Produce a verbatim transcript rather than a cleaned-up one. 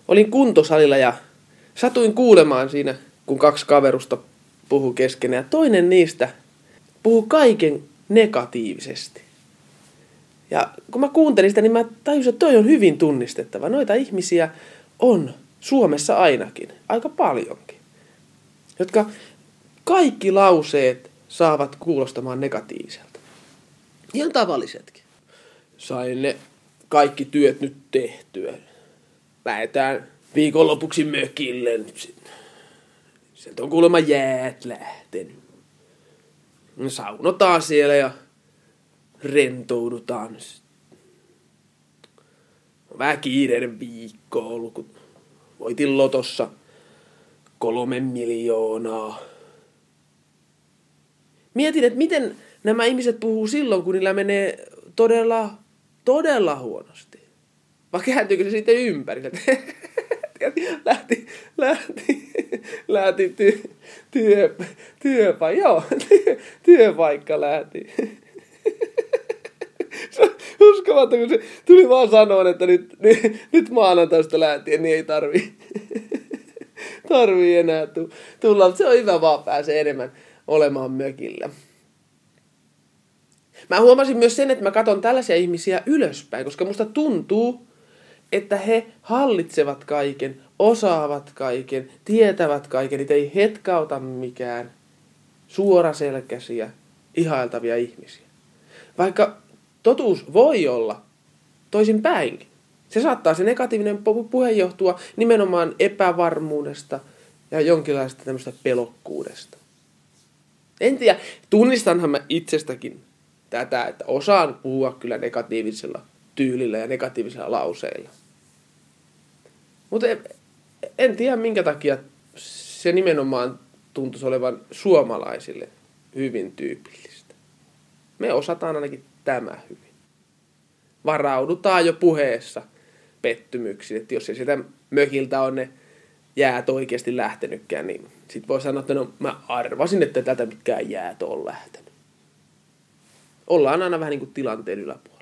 olin kuntosalilla ja satuin kuulemaan siinä, kun kaksi kaverusta puhui keskenään. Ja toinen niistä puhui kaiken negatiivisesti. Ja kun mä kuuntelin sitä, niin mä tajusin, että toi on hyvin tunnistettava. Noita ihmisiä on Suomessa ainakin, aika paljonkin, jotka kaikki lauseet saavat kuulostamaan negatiiviselta. Ihan tavallisetkin. Sain ne kaikki työt nyt tehtyä. Lähetään viikonlopuksi mökille. Sieltä on kuulemma jäät lähtenyt. Saunotaan siellä ja rentoudutaan. On vähän kiireinen viikko ollut, kun voitin lotossa kolme miljoonaa. Mietin, että miten nämä ihmiset puhuu silloin, kun niillä menee todella, todella huonosti. Vai kääntyykö se sitten ympäri? lähti, lähti, lähti työ, työ, työpaikka, joo, työ, työpaikka lähti. Uskomatta, kun se tuli vaan sanoa, että nyt, nyt, nyt maanantaista lähtien niin ei tarvii, tarvii enää tulla. Se on hyvä vaan pääsee enemmän olemaan mökillä. Mä huomasin myös sen, että mä katson tällaisia ihmisiä ylöspäin, koska musta tuntuu, että he hallitsevat kaiken, osaavat kaiken, tietävät kaiken. Niitä ei hetkauta mikään suoraselkäisiä, ihailtavia ihmisiä. Vaikka totuus voi olla toisin päinkin. Se saattaa se negatiivinen puhe johtua nimenomaan epävarmuudesta ja jonkinlaista tämmöistä pelokkuudesta. En tiedä, tunnistanhan mä itsestäkin tätä, että osaan puhua kyllä negatiivisella tyylillä ja negatiivisilla lauseilla. Mutta en, en tiedä minkä takia se nimenomaan tuntuisi olevan suomalaisille hyvin tyypillistä. Me osataan ainakin tämä hyvin. Varaudutaan jo puheessa pettymyksiin, että jos ei sitä mökiltä on ne jäät oikeasti lähtenytkään, niin sit voi sanoa, että no mä arvasin, että tätä mitkään jäät on lähtenyt. Ollaan aina vähän niin kuin tilanteen yläpuolella.